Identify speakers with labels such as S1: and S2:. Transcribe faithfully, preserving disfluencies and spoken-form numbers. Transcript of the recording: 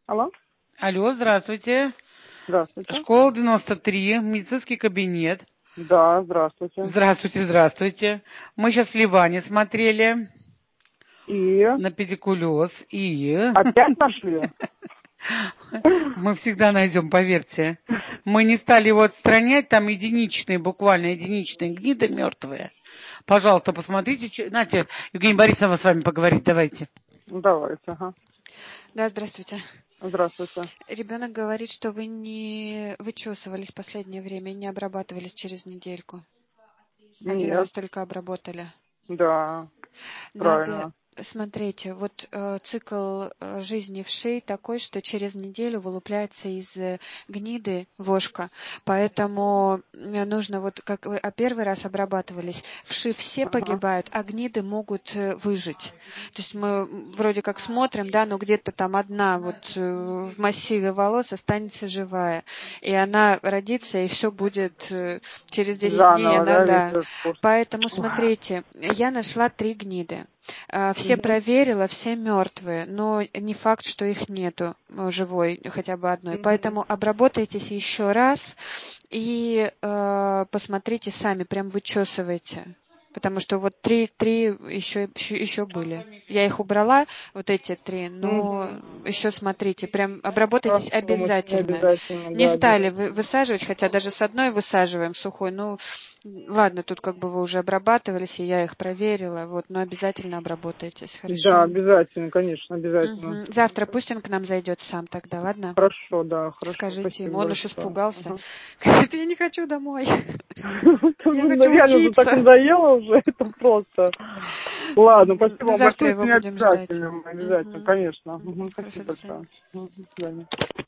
S1: Алло.
S2: Алло, здравствуйте.
S1: Здравствуйте.
S2: Школа девяносто три, медицинский кабинет.
S1: Да, здравствуйте.
S2: Здравствуйте, здравствуйте. Мы сейчас в Ливане смотрели
S1: И?
S2: на педикулез. И?
S1: Опять нашли?
S2: Мы всегда найдем, поверьте. Мы не стали его отстранять, там единичные, буквально единичные гниды мертвые. Пожалуйста, посмотрите. Знаете, Евгения Борисовна с вами поговорит, давайте.
S1: Давайте, ага.
S3: Да, здравствуйте.
S1: Здравствуйте.
S3: Ребенок говорит, что вы не вычесывались в последнее время и не обрабатывались через недельку. Один
S1: Нет.
S3: раз только обработали.
S1: Да,
S3: Надо,
S1: правильно.
S3: смотрите, вот э, цикл э, жизни вшей такой, что через неделю вылупляется из э, гниды вошка. Поэтому э, нужно, вот как вы а первый раз обрабатывались, вши все
S1: Ага.
S3: погибают, а гниды могут э, выжить. То есть мы вроде как смотрим, да, но где-то там одна вот э, в массиве волос останется живая. И она родится, и все будет э, через десять дней,
S1: Заново,
S3: она,
S1: да,
S3: да.
S1: весь курс.
S3: Поэтому смотрите, я нашла три гниды. Все
S1: Угу.
S3: проверила, все мертвые, но не факт, что их нету живой, хотя бы одной.
S1: Угу.
S3: Поэтому обработайтесь еще раз и э, посмотрите сами, прям вычесывайте. Потому что вот три, три еще, еще, еще были. Я их убрала, вот эти три, но
S1: Угу.
S3: еще смотрите, прям обработайтесь
S1: Хорошо, мы
S3: обязательно.
S1: обязательно,
S3: Не
S1: да,
S3: стали
S1: обязательно.
S3: вы, высаживать, хотя даже с одной высаживаем сухой. Ну, ладно, тут как бы вы уже обрабатывались, и я их проверила, вот, но обязательно обработайтесь, хорошо?
S1: Да, обязательно, конечно, обязательно.
S3: Угу. Завтра пусть он к нам зайдет сам тогда, ладно?
S1: Хорошо, да, хорошо.
S3: Скажите
S1: Спасибо
S3: ему, он уж
S1: большое.
S3: испугался.
S1: Ага.
S3: Говорит, я не хочу домой. Я
S1: Ну,
S3: хочу
S1: реально уже так
S3: учиться.
S1: надоело уже, это просто. Ладно, спасибо
S3: Ну,
S1: вам
S3: завтра
S1: большое,
S3: его
S1: очень
S3: будем ждать.
S1: обязательно, обязательно,
S3: Угу.
S1: конечно.
S3: Угу.
S1: Угу,
S3: Хорошо,
S1: спасибо
S3: до свидания.
S1: большое. Угу, до свидания.